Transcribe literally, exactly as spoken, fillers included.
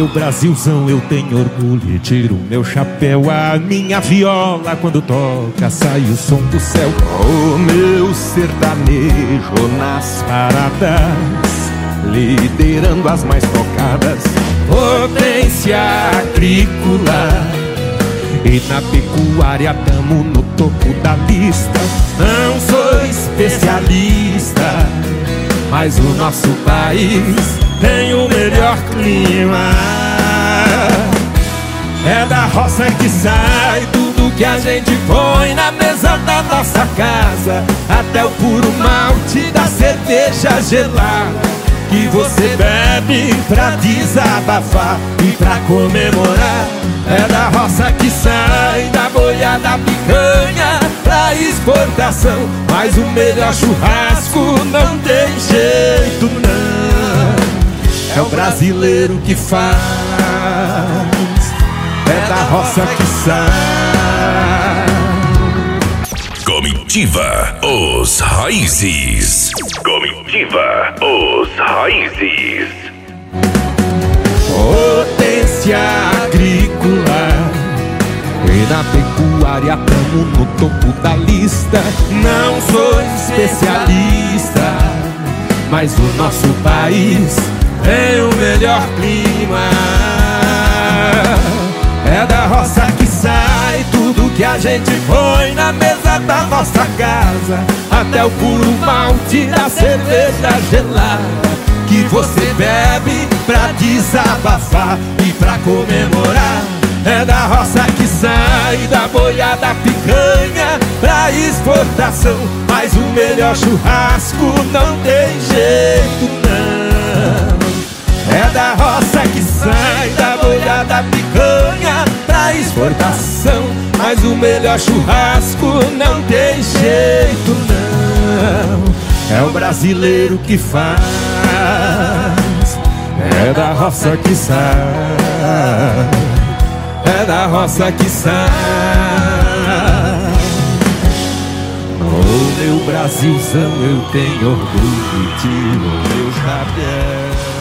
meu Brasilzão eu tenho orgulho e tiro meu chapéu. A minha viola quando toca sai o som do céu. O meu sertanejo nas paradas, liderando as mais tocadas. Potência agrícola e na pecuária tamo no topo da lista. Não sou especialista, mas o nosso país tem o melhor clima. É da roça que sai tudo que a gente põe na mesa da nossa casa, até o puro malte da cerveja gelada que você bebe pra desabafar e pra comemorar. É da roça que sai da boiada picanha pra exportação, mas o melhor churrasco não tem jeito não. É o brasileiro que faz, é da roça que sai. Comitiva Os Raízes. Comitiva Os Raízes. Potência agrícola e na pecuária tamo no topo da lista. Não sou especialista, mas o nosso país tem o melhor clima. É da roça que sai tudo que a gente põe na mesa da nossa casa, até o puro malte da cerveja gelada que você bebe pra desabafar e pra comemorar. É da roça que sai da boiada picanha pra exportação, mas o melhor churrasco não tem jeito não. É da roça que sai da boiada picanha pra exportação, mas o melhor churrasco não tem jeito não. É o brasileiro que faz, é da roça que sai, é da roça que sai. Oh, meu Brasilzão, eu tenho orgulho de tiro meu chapéu.